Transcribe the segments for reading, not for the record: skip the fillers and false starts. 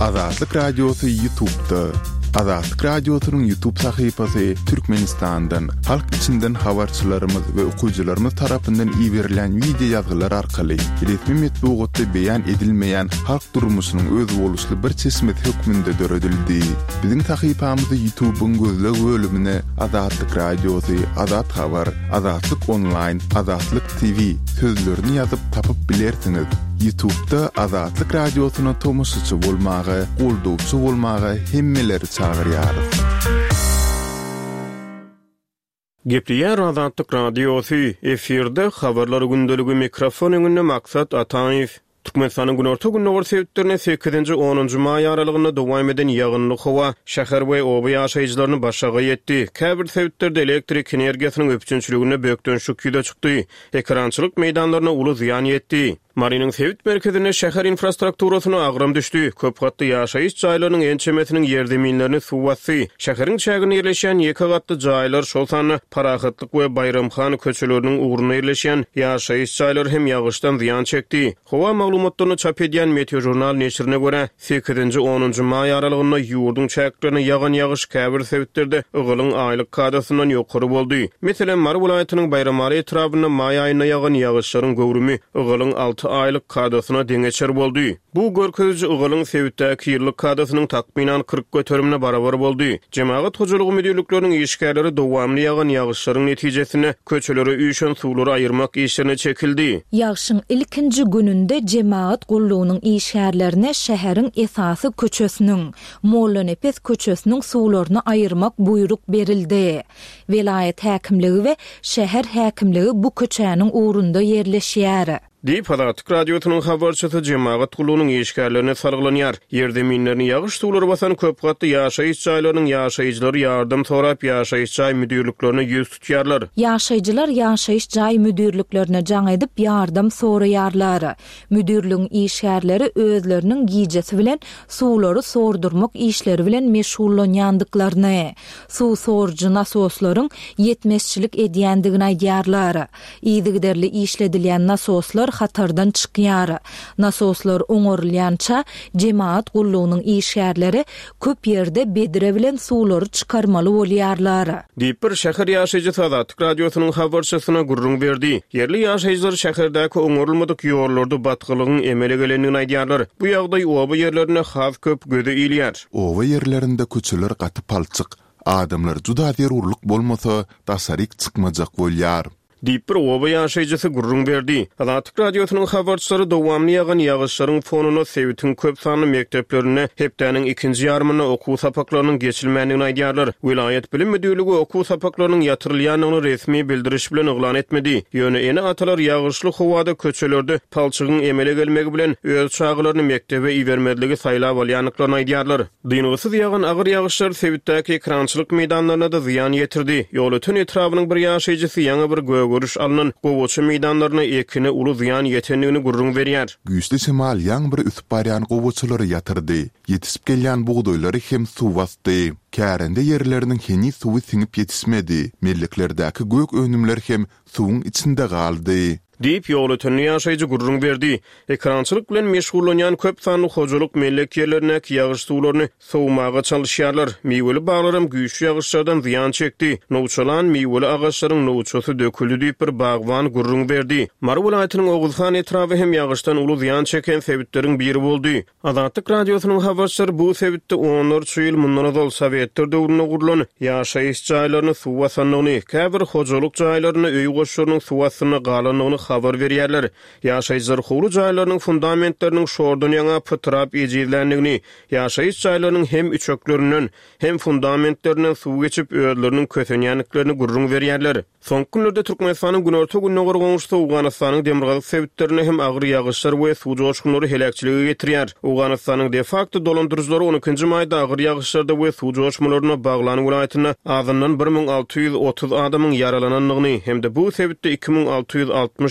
Azatlık Radyosu YouTube'da. Azatlık Radyosu'nun YouTube sayfası Türkmenistan'dan, halk içinden habarçılarımız ve okuyucularımız tarafından verilen video yazılar arkalı resmi metbuatda beyan edilmeyen halk durmuşunun öz oluşlu bir çeşmet hükmünde dörödüldü. Bizim sayfamızda YouTube'un gözlü bölümüne Azatlık Radyosu, Azat Haber, Azatlık Online, Azatlık TV sözlerini yazıp tapıp bilersiniz. YouTube'da Azatlık Radyosu'na tomusçu bolmağı, qolduvçu bolmağı hemmeleri çağırýarys. Gepliýär Azatlyk Radiosu efirde habarlary gündeligi mikrofon öňünde maksat Ataýew. Türkmenistanyň günorta günnäwir sebäplerine 8-10 may aralygyna dowam eden ýagynlyk howa şäher we oba ýaşaýjylaryny başaga ýetdi. Käbir sebäplerde elektrik energiýasynyň öpçünçiligine bökden şükýde çykdy. Ekrançylyk meýdanlaryna uly ziýan ýetdi. Marinin sebit merkezine şäher infrastrukturasyna agram düşdi. Köp gatly ýaşaýyş jaýlarynyň ençemesiniň ýerdeminlerini suw basdy. Şäheriň çägine ýerleşen 2 gatly jaýlar şol sany Parahatlyk we Bayramxan köçeleriniň uğruna ýerleşen ýaşaýyş jaýlary hem ýagyşdan ziýan çekdi. Howa maglumatlaryny çap edýän Meteojurnal neşrine görä 8-10 may aralygyna ýurdun çäklerine ýagan ýagyş käbir sebäplerde ygylyň aýlyk kadasyndan ýokary boldy. Meselem Mar welaýatynyň Bayramary etrabyna may aýyna ýagan ýagyşlaryň göwrümi ygylyň 6 aylyk kadasyna deňeçer boldy. Bu görkezji ygylyň sebäpdäki ýyllyk kadasynyň takminan 40 göterimine barabar boldy. Jemaat hojalygy müdürlikläriniň işgärleri dowamly ýagan ýagyşlaryň netijesinde köçelere üýşen suwlary aýyrmak işlerine çekildi. Ýagşyň ilkinji gününde jemaat gullugynyň işgärlerine şäheriň esasy köçesiniň, Mollanepes köçesiniň suwlaryny aýyrmak buyruk berildi. Vilayet häkimligi we şäher häkimligi bu köçäniň uğrunda ýerleşýär. Diýip Azatlyk Radiosynyň habarçysy jemaat gullugynyň işgärlerine sarglanýar. Ýerdeminlerini ýagyş suwlary basan köp gatly ýaşaýyş jaýlarynyň ýaşaýjylary ýardym sorap ýaşaýyş jaý müdürliklerine ýüz tutýarlar. Ýaşaýjylar ýaşaýyş jaý müdürliklerine jaň edip ýardym soraýarlar. Müdürligiň işgärleri özleriniň giýjesi bilen suwlary sordurmak işleri bilen meşgullanýandyklaryny, suw sorjy nasoslaryň ýetmezçilik edýändigini aýdýarlar. Ýygyderli işledilýän nasoslar hatardan çykýar. Nasoslar oňorulýança jemaat gullugynyň işgärleri köp ýerde bedire bilen suwlary çykarmaly bolýarlar. Diýip bir şäher ýaşaýjy Azatlyk Radiosynyň habarçysyna gurrun berdi. Yerli ýaşaýjylar şäherdäki oňorulmadyk ýorlardy batgylygyň emele gelenini aýdýarlar. Bu ýagdaý oba ýerlerine has köp göze ilýär. Oba ýerlerinde köçeler gaty palçyk, adamlar juda derurluk bolmasa tasaryk çykmajak bolýar. Diýip bir oba ýaşaýjysy gurrun berdi. Azatlyk Radiosynyň habarçylary dowamly ýagan ýagyşlaryň fonuny sebitin köp sanly mekteplerine hepdäniň ikinji ýarmyna okuw sapaklarynyň geçilmändigini aýdýarlar. Vilayet bilim müdürligi okuw sapaklarynyň ýatyrylýanyny resmi bildiriş bilen eglan etmedi. Ýöne ene atalar ýagyşly howada köçelerde palçygyň emele gelmegi bilen öz çağlaryny mektebe iwermedligi saýlap alýanyklaryny aýdýarlar. Dyngysyz ýagan agyr ýagyşlar sebitdäki ekrançylyk meýdanlaryna da ziýan ýetirdi. Ýolutun etrabynyň bir ýaşaýjysy ýaňy bir görüş alınan gowoçy meýdanlaryna ekine uly ziýan ýetendigini gurrun berýär. Güýçli şemal ýaň bir üsüp barýan gowoçylary ýatyrdy. Ýetişip gelýän buğdoýlary hem suw basdy. Kärende ýerleriniň heni suwy siňip ýetişmedi. Melliklerdäki gök önümler hem suwun içinde galdy. Diýip ýolutun ýaşaýjy gurrun berdi. Ekrançylyk bilen meşgullanýan köp sanly hojalyk mellek ýerlerine ýagyş suwlaryny sowmaga çalışýarlar. Meýweli baglarym güýçli ýagyşlardan ziýan çekdi. Nowçalan meýweli agaçlaryň nowçasy döküldi diýip bir bagwan gurrun berdi. Mar welaýatynyň Oguzhan etrafy hem ýagyşdan uly ziýan çeken sebäpleriň biri boldy. Azatlyk Radiosynyň habarçylary bu sebäpde onlarça ýyl mundan azal Sowetler döwrüne gurulan ýaşaýyş jaýlaryny suw basanlygyny, käbir hojalyk jaýlaryny öý goşlarynyň suw basyna galanlygyny habar berýärler. Ýaşaýjylar howlu jaýlarynyň fundamentleriniň şordan ýaňa pytrap ejizlendigini, ýaşaýyş jaýlarynyň hem üçöklerinden hem fundamentlerinden suw geçip öýleriniň kötenýänliklerini gurrun berýärler. Soňky günlerde Türkmenistanyň günorta günnäwir goňuşda Awganystanyň demirgazyk sebäplerini hem agyr ýagyşlar we suw joşkunlary helakçyligi getirýär. Awganystanyň de facto dolandyrjylary 12 maýda agyr ýagyşlarda we suw joşmalaryna baglanyp welaýatyna azyndan 1630 adamyň yaralananlygyny hem de bu sebäpde 2660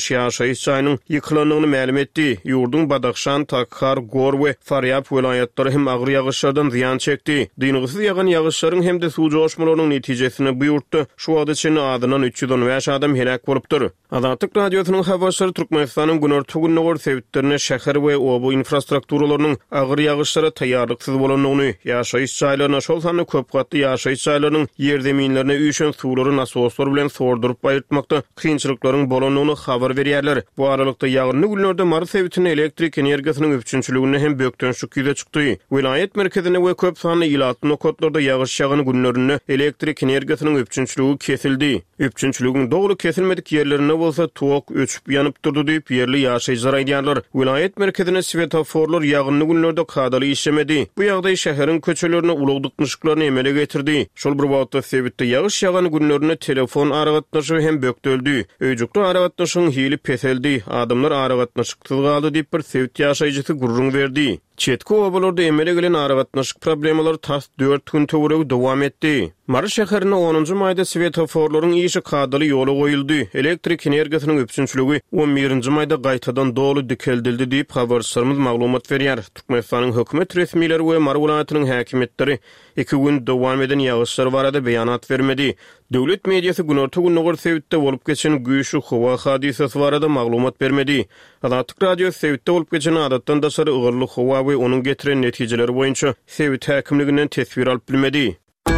bolmuş ýaşaýyş jaýynyň ýykylandygyny ma'lum etdi. Ýurdun Badaxşan, Takhar, Gor we Faryab welaýatlary hem agyr ýagyşlardan ziýan çekdi. Dyngysyz ýagan ýagyşlaryň hem de suw joşmalarynyň netijesini bu ýurtda şu wagt içinde adynan 315 adam helak bolupdyr. Azatlyk radiosynyň habarçylary Türkmenistanyň günorta gününe sebäplerine şäher we obu infrastrukturalarının agyr ýagyşlara taýýarlyksyz bolanlygyny, ýaşaýyş jaýlaryna şol sany köp gatly ýaşaýyş jaýlarynyň ýerdeminlerine üýşen suwlary nasoslar bilen sordurup baýrtmakda kynçylyklaryň bolanlygyny habar berýärler. Bu aralykda ýagyrny günlerde Mars sebätine elektrik energiýasynyň üçünçiligine hem bökdönşük ýüze çykdy. Vilayet merkezine we köp sanly ýylatly nokatlarda ýagyş ýagan günlerinde elektrik energiýasynyň üçünçiligi kesildi. Üçünçiligiň dogry kesilmedik ýerlerine bolsa tok öçüp ýanyp durdy diýip ýerli ýaşaýjylar aýdýarlar. Vilayet merkezine svetoforlar ýagyrny günlerde kadaly işlemedi. Bu ýagdaý şäheriň köçelerine ulugdykmyşyklaryny emele getirdi. Şol bir wagtda sebäpde ýagyş ýagan günlerinde telefon aragatnaşy hem bökdöldi. Öýjükli aragatnaşyň hili peseldi. Adamlar aragatnaşyksyz galdy diýip bir sebäp ýaşaýjysy gurrun berdi. Çetki obalarda emele gelen aragatnaşyk problemler tas 4 gün töwereg dowam etdi. Maraş şäherine 10-njy maýda svetoforlaryň işi kadaly ýola goýuldy. Elektrik energiýasynyň üçünçiligi 11-nji maýda gaýtadan dolu dikeldildi diýip habarçylarymyz maglumat berýär. Türkmenistanyň hökümet resmileri we Mar welaýatynyň häkimetleri 2 gün dowam eden ýagyşlar barada beýanat bermedi. Döwlet mediýasy günorta gününe sebäpde bolup geçen güýçli howa hadisesi barada maglumat bermedi. Azatlyk radio sebäpde bolup geçen adatdan daşary ygyrly howa we onuň getiren netijeleri boýunça sebäp häkimliginden tesbir alyp bilmedi.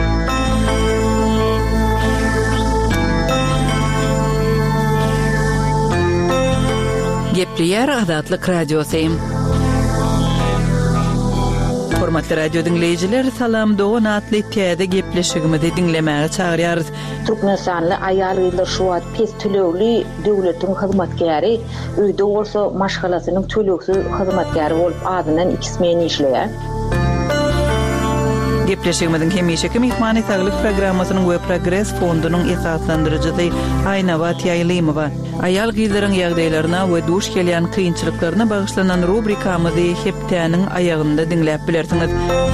Gepleýär Azatlyk radiosu. Hormatly radio dinleyijiler, salam dogan atly täze gepleşigimizi dinlemäge çagyrýarys. Türkmenistanly aýallar şu wagt pes tölegli döwletiň hyzmatkäri, öýde bolsa maşgalasynyň töleksiz hyzmatkäri bolup adynan 2 men işleýär. Gepleşigimiziň hemişeki mehmany saglyk programmasynyň we Progress fondunyň esaslandyrjysy Aýnawat Ýaýlymowa aýal gyzlaryň ýagdaýlaryna we duş gelýän kynçylyklaryna bagyşlanan rubrikamyzy hepdäniň aýagynda dinläp bilersiňiz.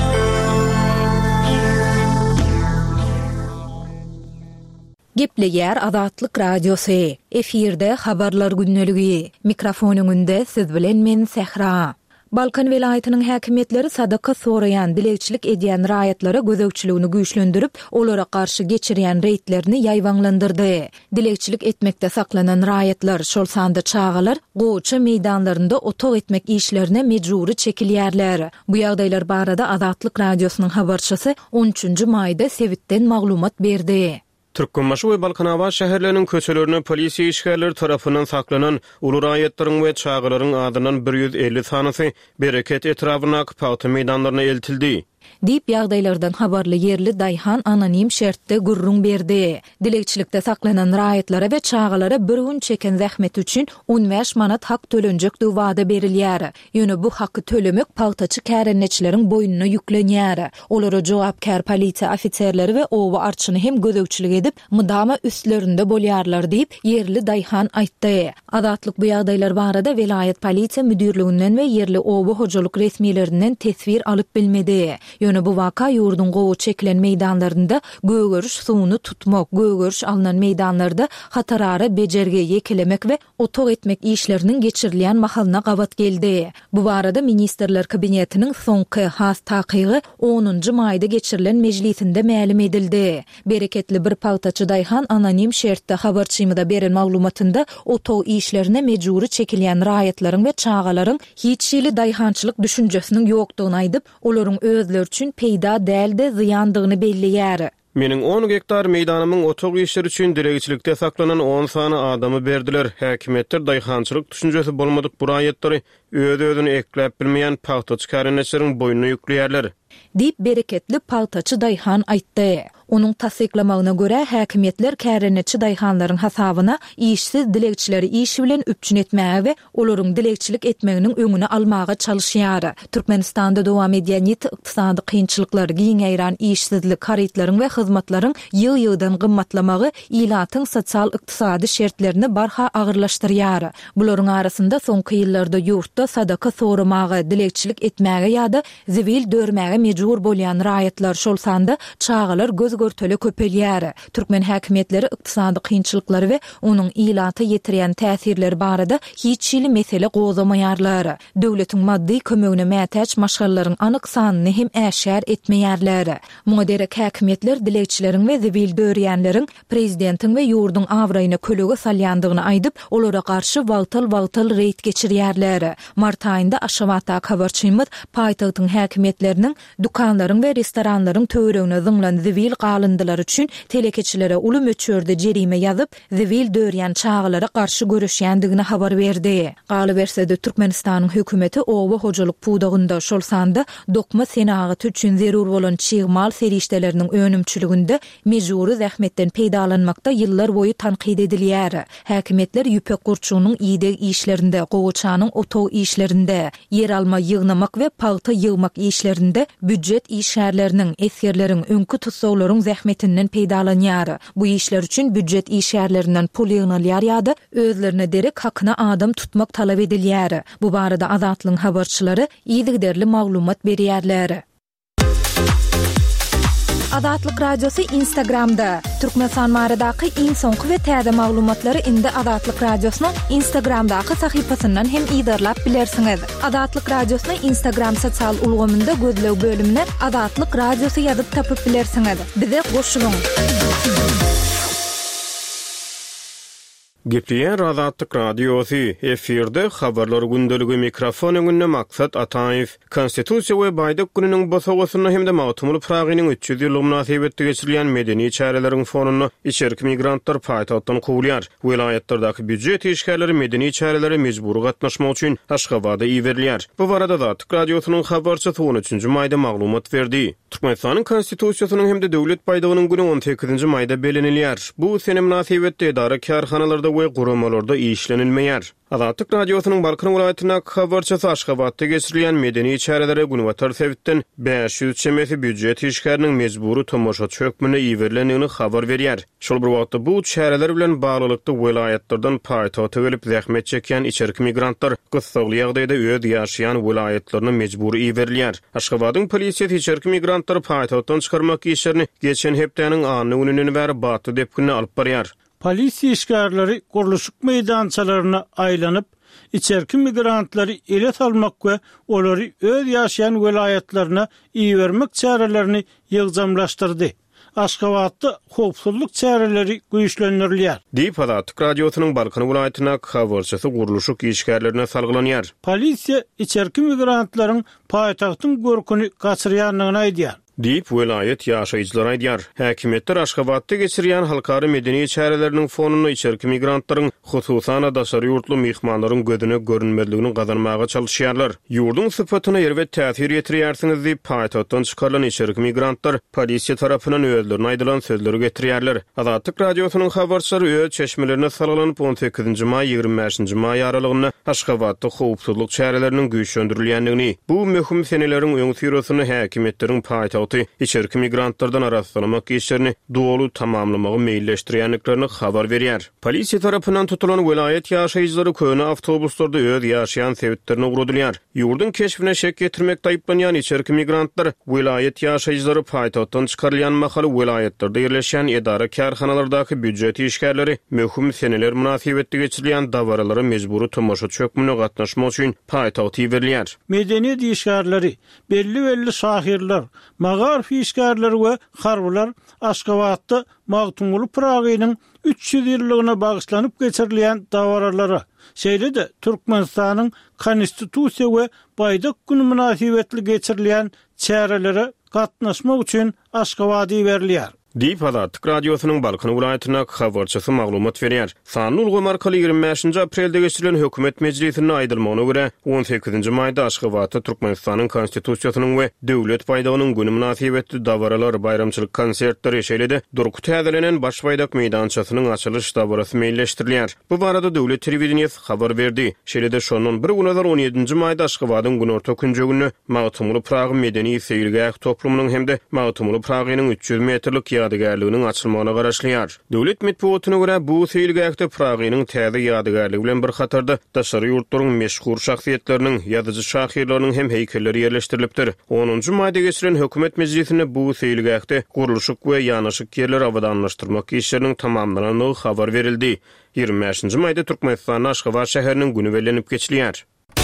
Gepleýär Azatlyk radiosu. Efirde habarlar günneligi. Mikrofonyňynda siz bilen men Sehra. Balkan welaýatynyň häkimetleri sadaka sorayan, dilekçilik edýän raýatlara gözegçiligini güýçlendirip, olara garşy geçirýän reýtlerini ýaýwanlandyrdy. Dilekçilik etmekde saklanan raýatlar, şol sanda çağalar, goýça meýdanlarynda otok etmek işlerine mejburi çekilýärler. Bu ýagdaýlar barada Azatlyk radiosynyň habarçysy 13-nji maýda sebitden maglumat berdi. Türkmenbaşy we Balkanaba şäherleriniň köçelerine polisiýa işgärleri tarapyndan saklanan uly raýatlaryň we çağalaryň adynyň 150 sanysy Bereket etrawyna paýta meýdanlaryna eltildi. Diýip ýagdaýlardan habarly ýerli Daýhan anonim şertde gurrun berdi. Dilekçilikde saklanan raýatlara we çağalara bir gün çeken zähmet üçin 15 manat hak tölenjek diýip wada berilýär. Ýöne bu haky tölemek paýtaçy kärenneçileriň boýnuna ýüklenýär. Olara jogapkar polisiýa ofitserleri we owa arçyny hem gözegçilik edip mydama üstlerinde bolýarlar diýip ýerli Daýhan aýtdy. Azatlyk bu ýagdaýlar barada welaýat polisiýa müdürliginden we ýerli owa hojalyk resmiýetlerinden tesbir alyp bilmedi. Ýöne bu waka ýurdun gowy çekilen meýdanlarynda gögörüş suwuny tutmak, gögörüş alınan meýdanlarda hatarara bejerge ýekelemek we otok etmek işleriniň geçirilýän mahalyna gabat geldi. Bu barada ministrler kabinetiniň soňky has takygy 10-njy maýda geçirilen mejlisinde ma'lum edildi. Bereketli bir paýtaçy Daýhan anonim şertde habarçymyda beren maglumatynda otok işlerine mejburi çekilýän raýatlaryň we çağalaryň hiç ýyly daýhançylyk düşünjesiniň ýokdugyny aýdyp, olaryň özleri üçin peýda dälde ziýandygyny belliýär. Meniň 10 hektar meýdanymyň otok işleri üçin diregçilikde saklanan 10 sany adamy berdiler. Häkimetler daýhançylyk düşünjesi bolmadyk bu raýatlary öz-özüni ekläp bilmeýän paýtaçy kärenneçleriň boýnuna ýükleýärler. Diýip bereketli paýtaçy Daýhan aýtdy. Onuň tasdiklamagyna görä häkimetler kärenneçi Daýhanlaryň hasabyna işsiz dilekçileri işi bilen üpçün etmäge we olaryň dilekçilik etmeginiň öňüne almaga çalışýar. Türkmenistanda dowam edýän ykdysady kynçylyklar, giňeýran işsizlik, haritlaryň we hyzmatlaryň ýyl-ýyldan gymmatlamagy ilatyň sosial ykdysady şertlerini barha agyrlaşdyrýar. Bularyň arasynda soňky ýyllarda ýurtda sadaka soramagy, dilekçilik etmäge ýa-da zibil dörmäge mejbur bolýan raýatlar şol sanda çağalar göz özgörteli köpelýär. Türkmen häkimetleri ykdysady kynçylyklary we onuň ilaty ýetirýän täsirleri barada hiç ýyly mesele gozamaýarlar. Döwletiň maddi kömegine mätäç maşgallaryň anyk sanyny hem äşär etmeýärler. Moderek häkimetler dilekçileriň we zibil dörýänleriň prezidentiň we ýurdun awraýyna kölege salýandygyny aýdyp, olara garşy wagtal reýt geçirýärler. Mart aýynda Aşgabatda habarçymyz paýtagtyň häkimetleriniň dukanlaryň we restoranlaryň töweregine zyňlan zibil galyndylar üçin telekeçilere uly möçörde jerime ýazyp, zibil dörýän çağlara garşy görüşýändigini habar berdi. Galy bersede Türkmenistanyň hökümeti owa hojalyk pudagynda şol sanda dokma senagat üçin zerur bolan çyğmal serişdeleriniň önümçiliginde mejburi zähmetden peýdalanmakda ýyllar boyu tanqid edilýär. Häkimetler ýüpek gurçugynyň ýygy işlerinde, gowaçanyň oto işlerinde, yer alma ýygnamak we paýta ýygmak işlerinde, büdjet işärleriniň, esgerleriň, öňkü tutsawlaryň zähmetinden peýdalanýar. Bu işler üçin büdjet işärlerinden pul ýygnalýar ýa-da özlerine derek hakyna adam tutmak talap edilýär. Bu barada Azatlyň habarçylary ýygyderli maglumat berýärler. Azatlyk radiosu Instagramda. Türkmenistan maradaky iň soňky we täze maglumatlary indi Azatlyk radiosynyň Instagramdaky sahypasyndan hem ýydarlap bilersiňiz. Azatlyk radiosyny Instagram sosial ulgamynda gözlew bölümine Azatlyk radiosu ýazyp tapyp bilersiňiz. Bize goşulyň. Gepleyen Azatlyk radiosu efirde habarlar gündeligi mikrofon öňünde maksat Ataýew Konstitusiýa we Baýdak gününiň bosawasyny hemde mawtumly pragynyň 300 ýyl münasibetde geçirilýän medeni çäreleriň fonuny içerik migrantlar paýtatdan kowulýar. Vilayetlerdaky büdjet işgärleri medeni çärelere mejburi gatnaşmak üçin Aşgabatda iýerilýär. Bu barada Azatlyk radiosynyň habarçysy 13-nji maýda maglumat berdi. Türkmenistanyň konstitusiýasynyň hemde döwlet baýdagynyň güni 18-nji maýda belenilýär. Bu sene münasibetde idara karhanalarda we guramalarda işlenilmeýär. Azatlyk radiosynyň Balkan welaýatyna habarçysy Aşgabatda geçirilýän medeni çärelere günwatar sebitden 500 çemesi büdjet işgäriniň mejburi tomoşaçy hökmüne iýerilendigini habar berýär. Şol bir wagtda bu çäreler bilen baglykda welaýatlardan paýtata gelip zähmet çekýän içerik migrantlar gysgaly ýagdaýda öýde ýaşaýan welaýatlaryna mejburi iýerilýär. Aşgabatyň polisiýa içerik migrantlar paýtatdan çykarmak işlerini geçen hepdeniň anyny gününden bäri batdy dep günni alyp barýar. Polisiýa işgärleri guruluşyk meýdançalaryna aýlanyp, içerki migrantları ele salmak we olary öz ýaşaýan welaýatlaryna iýermek çärelerini ýygzamlaşdyrdy. Aşgabatda howpsuzlyk çäreleri güýçlendirilýär. Diýip Azatlyk radiosynyň Balkan welaýatyna habarçysy guruluşyk işgärlerine salgılanýar. Polisiýa içerki migrantlaryň paýtagtyň görküni gaçyrýanlygyny aýdýar. Diýip welaýet ýaşaýjylar aýdýar. Häkimetler Aşgabatda geçirýän halkary medeni çäreleriniň fonuny içerki migrantlaryň, hususan daşary ýurtly mehmanlaryň gözüne görünmerligini gazanmaga çalışýarlar. Ýurdun sypatyna ýer we täsir ýetirýärsiňiz diýip paýtatdan çykarylan içerki migrantlar polisiýa tarapyndan özlerine aýdylan sözleri getirýärler. Azatlyk radiosynyň habarçylary öz çeşmelerine salgylanyp 18-nji maý 25-nji maý aralygyny Aşgabatda howpsuzlyk çäreleriniň güýçlendirilýändigini, bu möhüm seneleriň öňü sürüsini häkimetleriň paýtat içerki migrantlardan araslanmak işlerini dolu tamamlamagy meýilleşdirýänliklerini habar berýär. Polisiýa tarapyndan tutulan welaýet ýaşaýjylary köne awtobuslarda öz ýaşaýan sebitlerini ugrudylýar. Ýurdun keşfine şek getirmekde aýyplanýan içerki migrantlar welaýet ýaşaýjylary paýtatdan çykarylýan mahaly welaýetlerde ýerleşýän edara karhanalardaky büdjet işgärleri möhüm seneler münasibetde geçirilýän dawaralary mejburi tomoşaçy hökmüne gatnaşmak üçin paýtatda iýerilýär. Medeniýet işgärleri, belli şahirler, Magarf işgärleri we harbylar Aşgabatda mawtumly pragynyň 300 ýyllygyna bagyşlanyp geçirilýän dawaralary, şeýle-de Türkmenistanyň konstitusiýa we Baýdak güni münasibetli geçirilýän çärelere gatnaşmak üçin Aşgabatda berilýär. Diýip Azatlyk radiosynyň Balkan welaýatyna habarçysy maglumat berýär. Sanly ulgam arkaly 25-nji aprelde geçirilen hökümet mejlisine aýdylmagyna görä 18-nji maýda Aşgabatda Türkmenistanyň konstitusiýasynyň we döwlet baýdagynyň güni münasibetli dawaralar, bayramçylyk konsertleri şeýle-de duruk täzelenen baş baýdak meýdançasynyň açylyş dawarasy meýilleşdirilýär. Bu barada döwlet telewizioniýasy habar berdi. Şeýle-de şonun bir günler 17-nji maýda Aşgabatyň günorta künjegini mawtumly Praga medeni seýilgäh toplumynyň hemde mawtumly Pragynyň 300 metrlik ýadygarlygynyň açylmagyna garaşlýar. Döwlet medeniýetine görä bu seýilgäkde Pragynyň täze ýadygarlygy bilen bir hatarda daşary ýurtlaryň meşhur şahsiýetleriniň, ýazyjy şahyrlarynyň hem heýkelleri ýerleşdirilipdir. 10-njy maýda geçiren hökümet meclisine bu seýilgäkde gurulşyk we ýanyşyk ýerleri awadanlaşdyrmak işleriniň tamamlanyny habar berildi. 25-nji maýda Türkmenistan Aşgabat şäheriniň güni belenip geçilýär.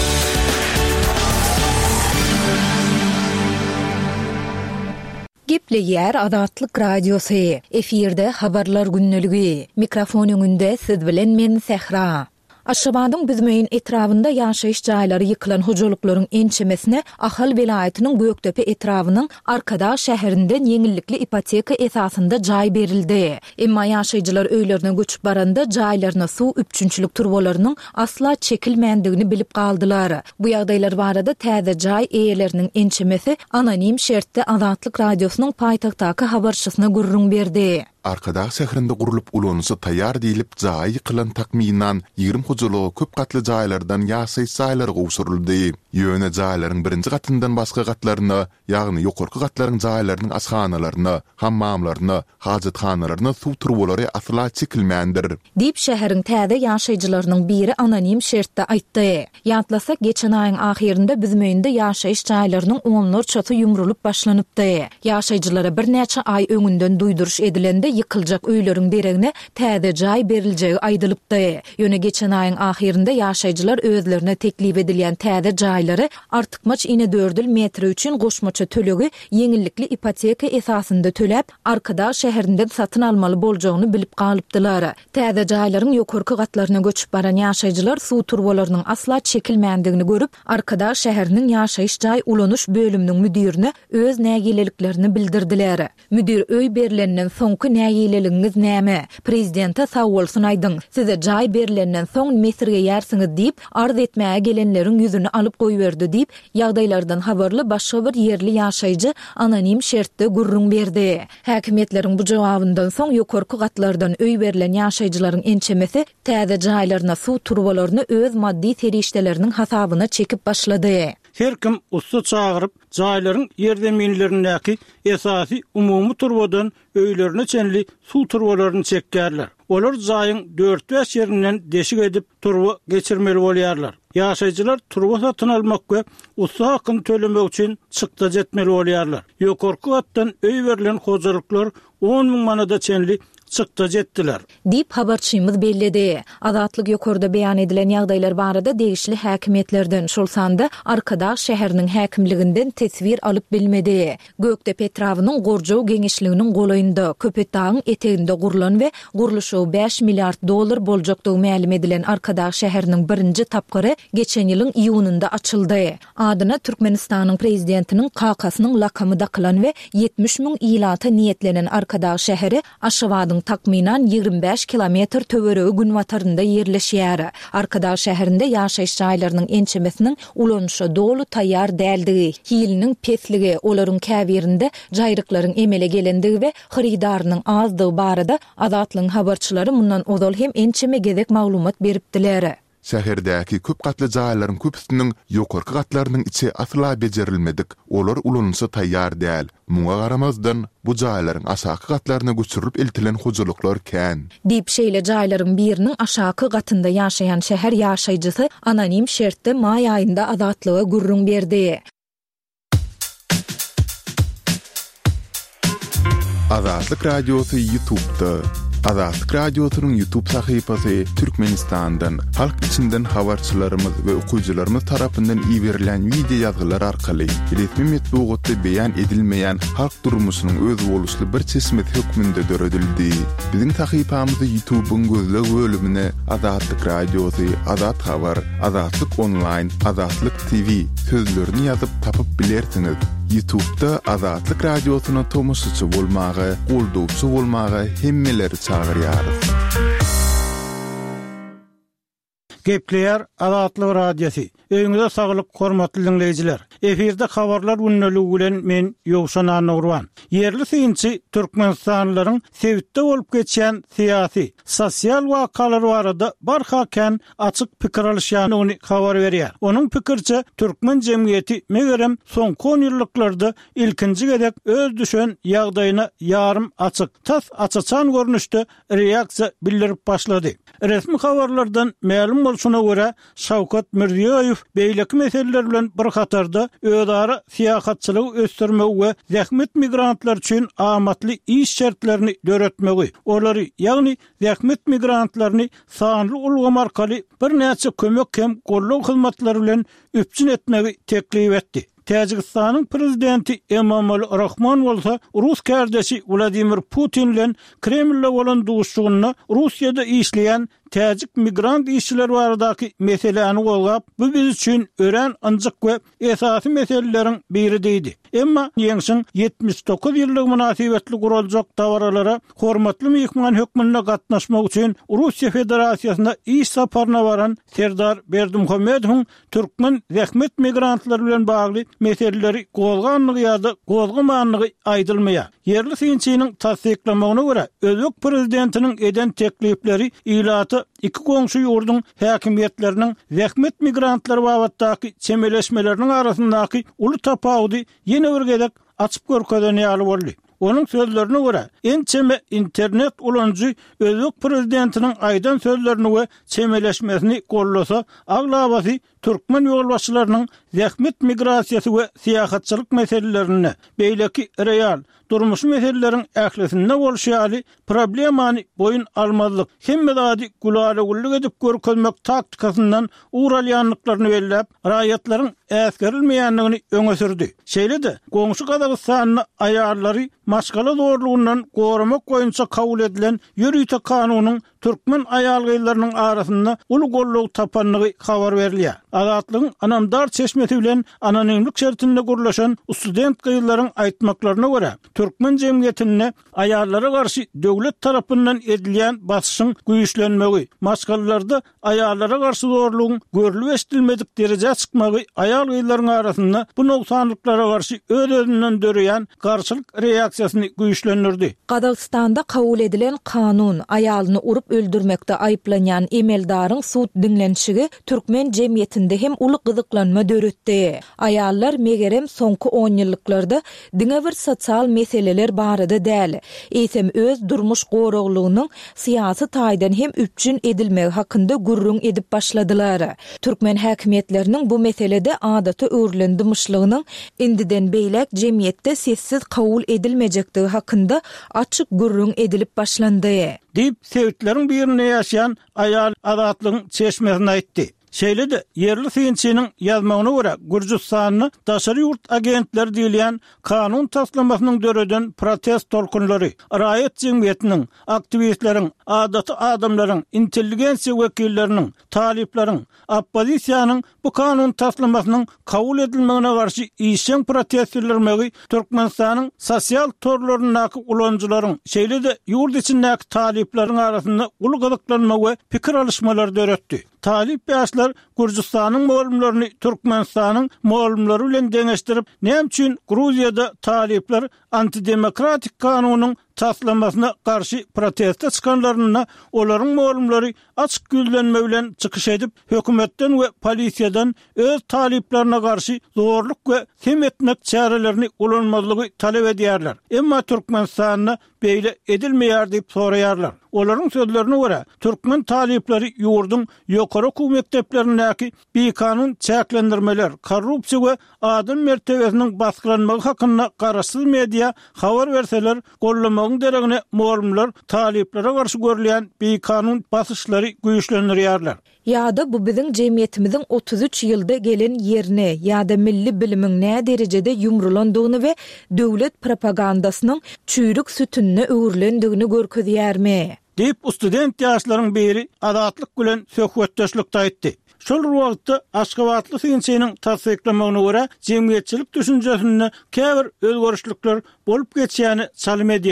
Gepli yer Adatlyk radiosu. Efirde habarlar günneligi. Mikrofon öňünde siz bilen men Sehra. Aşgabatyň Büzmeýin etrafynda ýaşaýyş jaýlary ýykylan hojalyklaryň ençemesine Ahal welaýatynyň Göktepe etrawynyň Arkada şäherinde ýeňillikli ipoteka esasynda jaý berildi. Emma ýaşaýjylar öýlerine göçüp baranda jaýlaryna suw üpçünçilik turbolarynyň asla çekilmändigini bilip galdylar. Bu ýagdaýlar barada täze jaý eýeleriniň ençemesi anonim şertde Adatlyk radiosynyň paýtagtaky habarçysyna gurrun berdi. Arkada şäherinde gurulup ulanyşy taýýar diýilip jaý ýykylan takminan 20 hojalygy köp gatly jaýlardan ýaşaýyş jaýlary gowşuruldy. Ýöne jaýlaryň birinji gatyndan başga gatlaryny, ýagny ýokarky gatlaryň jaýlarynyň aşhanalaryny, hammamlaryny, hajathanalaryny suw turbolary asla çekilmändir. Diýip şäheriň täze ýaşaýjylarynyň biri anonim şertde aýtdy. Ýatlasak geçen aýyň ahirinde Büzmeýinde ýaşaýyş jaýlarynyň onlarçasy ýumrulup başlanypdy. Ýaşaýjylara bir näçe aý öňünden duýduruş edilende yıkıljak öýleriň deregine täze jaý beriljegi aýdylypdy. Ýöne geçen aýyň ahirinde ýaşaýjylar özlerine teklip edilýän täze jaýlary artykmaç ine 4 metr üçin goşmaça tölegi ýeňillikli ipoteka esasynda töläp Arkada şäherinden satyn almaly boljagyny bilip galypdylar. Täze jaýlaryň ýokarky gatlaryna göçüp baran ýaşaýjylar suw turbolarynyň asla çekilmändigini görüp Arkada şäheriniň ýaşaýyş jaý ulanyş bölüminiň müdirine öz nägileliklerini bildirdiler. Müdir öý berilenden soňky nägileligiňiz näme? Prezidente sag bolsun aýdyň. Size jaý berilenden soň Mesirge ýersiňiz diýip arz etmäge gelenleriň ýüzüni alyp goýberdi diýip ýagdaýlardan habarly başga bir ýerli ýaşaýjy anonim şertde gurrun berdi. Häkimetleriň bu jogabyndan soň ýokarky gatlardan öý berilen ýaşaýjylaryň ençemesi täze jaýlaryna suw turbolaryny öz maddi serişdeleriniň hasabyna çekip başlady. Her kim usta çağırıp jaýlaryň ýerdeminlerindäki esasy umumy turbodan öýlerine çenli suw turbolaryny çekýärler. Olar jaýyň 4-5 ýerinden deşik edip turbo geçirmeli bolýarlar. Ýaşaýjylar turbo satyn almak we usta hakyny tölemek üçin çykda jetmeli bolýarlar. Ýokarky gatdan öý berilen hojalyklar 10 000 manada çenli çykda jetdiler. Diýip habarçymyz belledi. Adatlyk ýokarda beýan edilen ýagdaýlar barada degişli häkimetlerden şolsanda Arkada şäheriniň häkimliginden tesbir alyp bilmedi. Göktepe etrawynyň gorjaw geňişliginiň golaýynda Köpetagyň eteginde gurulan we gurulşy $5 milliard boljakdygy ma'lum edilen Arkada şäheriniň birinji tapgary geçen ýylyň iýunynda açyldy. Adyna Türkmenistanyň prezidentiniň kakasynyň lakamy dakylan we 70 000 ýylata niýetlenen Arkada şäheri Aşgabatyň takminan 25 kilometr töweregi günwatarynda ýerleşýär. Arkada şäherinde ýaşaýyş jaýlarynyň ençemesiniň ulanyşa dolu taýýar däldigi, hiliniň pesligi, olaryň käbirinde jaýryklaryň emele gelendigi we hyrydarynyň azdygy barada Adatlyň habarçylary mundan ozal hem ençeme gezek maglumat beripdiler. Şäherdäki köp gatly jaýlaryň köpüsiniň ýokarky gatlarynyň içi asla bejerilmedik. Olar ulanyşy taýýar däl. Muňa garamazdan bu jaýlaryň aşaky gatlaryna göçürilip eltilen hojalyklar kän. Diýip şeýle jaýlaryň biriniň aşaky gatynda ýaşaýan şäher ýaşaýjysy anonim şertde maý aýynda Adatlyga gurrun berdi. Adatlyk radiosu YouTube'da. Adatlyk radiosynyň YouTube sahypasy Türkmenistandan, halk içinden habarçylarymyz we okuyjylarymyz tarapyndan iýerilen video ýazgylar arkaly resmi medeniýetde beýan edilmeýän halk durmuşynyň öz boluşly bir çeşmet hökmünde döredildi. Biziň sahypamyzy YouTube'un gözle bölümine Adatlyk radiosu, Adat habar, Adatlyk online, Adatlyk TV sözlerini ýazyp tapyp bilersiňiz. YouTube'da Adatlyk radiosyna tomoşçy bolmagy, goldowçy bolmagy hemmeleri çağırýar. Gepleýär Azatlyk radiosu. Öňüňizde saglyk, hormatly dinleýijiler. Eferde habarlar günneligi bilen men Ýowşan Anurwan. Yerli synçy türkmenstanlaryň sevitde bolup geçen siyasi, sosial wakalar barada barhaken açyk pikir alýanyny habar berýär. Onuň pikirçe türkmen jemgyýeti megerem soňky 10 ýylliklarda ilkinji gedek öz düşen ýagdaýyna ýarym açyk, tas açaçan görnüşde reaksiýa bildirip başlady. Resmi habarlardan ma'lum bolşuna görä Şawkat Mirziýoýew beýleki meseleler bilen bir hatarda öýdara siýasatçylygy ösdürmek we zähmet migrantlar üçin amatly iş şertlerini döretmegi, olary ýagny zähmet migrantlaryny sanly ulgam arkaly bir näçe kömek hem gollaw hyzmatlary bilen üpçün etmegi teklip etdi. Täjikistanyň prezidenti Emomali Rahmon bolsa Rus kardeşi Vladimir Putin bilen Kreml'le bolan duşugyny Russiýada işleýän täjik migrant işçiler baradaky meseleni golgap, bu biz üçin ören anjyk we esasy meseleleriň biri diýdi. Emma ýeňsiň 79 ýyllyk münasibetli guraljak dawralara hormatly mehman hökmüne gatnaşmak üçin Russiýa Federasiýasyna iş saparyna baran Serdar Berdimuhammedowyň türkmen zähmet migrantlary bilen bagly meseleleri golganlygy ýa-da golgamanlygy aýdylmaýar. Yerli synçynyň tasdiklamagyna görä, özbek prezidentiniň eden teklipleri ilaty iki goňşy ýurdun häkimiýetleriniň zähmet migrantlar babatdaky çemeleşmeleriniň arasyndaky uly tapawdy ýene bir gedek açyp görkezeni ýaly boldy. Onun sözlerine göre en çeme internet ulanjy özbek prezidentiniň aýdan sözlerini we çemeleşmesini gollasa aglabasy türkmen ýolbaşçylarynyň zähmet migrasiýasy we siýasatçylyk meselelerini beýleki real durmuş meseleleriň ählisinde bolşýaly problemany boyun almazlyk hemme dady gulaly edip görkezmek taktikasyndan uğralýanlyklaryny bellep raýatlaryň äsgerilmeýänligini öňe sürdi. Şeýle-de goňşy Kazakstanyň aýarlary maşgala zorluğundan goramak goýunça kabul edilen ýürüýte kanunyň türkmen aýal-gyýlarynyň arasynda uly gollugy tapanlygy habar berilýär. Azatlygyň Anamdar çeşmeti bilen anonimlik şertinde gurlaşan student gyýlaryň aýtmaklaryna görä, türkmen jemgyýetine aýarlara garşy döwlet tarapyndan edilýän basyşyň güýçlenmegi, maşgalalarda aýarlara garşy zorlugyň görülip eşdilmedik derejä çykmagy aýal-gyýlaryň arasynda bu noksanlyklara garşy öz-özünden döreýän garşylyk reaksiýasyny güýçlendirdi. Kazakstanda kabul edilen kanun aýalyny urup öldürmekde aýplanýan emeldaryň suud dinlenşigi türkmen jemgyýetinde hem uly gyzyklanma döretdi. Aýallar megerem soňky 10 ýyllyklarda diňe bir sosial meseleler barada däl, eýsem öz durmuş goraglygynyň syýasy taýdan hem üpçün edilmegi hakynda gurrun edip başladylar. Türkmen häkimiýetleriniň bu meselede adaty öwrülendimişliginiň indiden beýlek jemgyýetde sessiz kabul edilmejekdigi hakynda açyk gurrun edilip başlandy. Dip sewitleriň birine ýaşaýan aýal Azatlygyň çeşmesine aýtdy. Şeýle-de yerli synçynyň ýazmagyna görä Gürjistanyň daşary ýurt agentleri diýilýän kanun taslamasynyň döreden protest tolkunlary, raýat jemgyýetiniň, aktivistleriň, adaty adamlaryň, intelligensiýa wekilleriniň, talipleriň, oppozisiýanyň bu kanun taslamasynyň kabul edilmegine garşy işen protestlermegi Türkmenistanyň sosial torlaryndaky ulanjylaryň, şeýle-de ýurt içindäki talipleriň arasynda uly gyzyklanma we pikir alışmalary döretdi. Talip ýaşlar Gürjistanyň mugallimlerini Türkmenistanyň mugallimleri bilen deňeşdirip, näme üçin Gruziýada talipler antidemokratik kanunyň taslamasyna garşy protesta çykanlaryna olaryň mugallimleri açyk güýlenme bilen çykyş edip, hökümetden we polisiýadan öz taliplerine garşy zorluk we hem etmek çärelerini ulanmazlygy talep edýärler. Emma Türkmenistanyna beýle edilmeýär diýip soraýarlar. Olaryň sözlerine görä, türkmen talipleri ýurdun ýokary okuw mekdeplerindäki beýkanun çäklendirmeler, korrupsiýa we adam mertebesiniň baskylanmagy hakynda garaşsyz media habar berseler, gollamagyň deregine mugallimler taliplere garşy görülen beýkanun basyşlary güýçlendirýärler. Ýa-da bu biziň jemgyýetimiziň 33 ýylda gelen ýerine ýa-da milli bilimiň näme derejede ýumrulandygyny we döwlet propagandasynyň çüýrük sütünne öwrülendigini görkezýärmi? Diýip student ýaşlaryň biri Azatlyk bilen söhbetdeşlikde aýtdy. Şol wagtda Aşgabatly synçynyň tasdiklamagyna görä jemgyýetçilik düşünjesinde käbir özgörüşlikler bolup geçýäni salym edýär.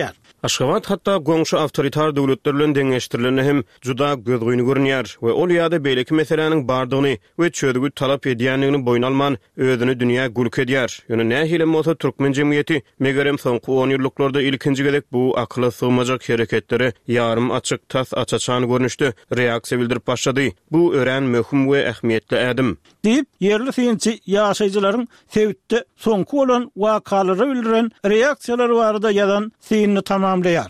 Aşgabat hatta goňşy awtoritar döwletlerle deňeşdirilene hem juda gözgüýni görünýär we ol ýa-da beýleki meseleniň bardygyny we çödügü talap edýänligini boýun alman özüni dünýä gülk edýär. Ýöne nähile bolsa türkmen jemgyýeti megerem soňky 10 ýyllyklarda ilkinji gezek bu akla sığmajak hereketleri ýarym açyk tas açaçan görnüşdi, reaksiýa bildirip başlady. Bu ören möhüm we ähmiýetli ädim. Diýip yerli synçy ýaşaýjylaryň Sewitde soňky bolan wakalary bildiren reaksiýalary barada ýazan synny tamamlaýar.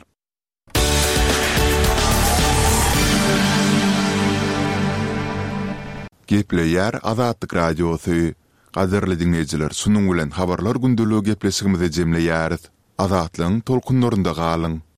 Gepleýär Azatlyk Radiosu. Gaderli dinleýijiler, sunuň bilen habarlar gündüligi gepleşigimize jemleýäris. Azatlyň tolkunlarynda galyň.